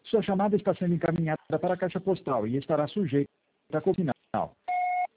Sua chamada está sendo encaminhada para a caixa postal e estará sujeita a cópia final.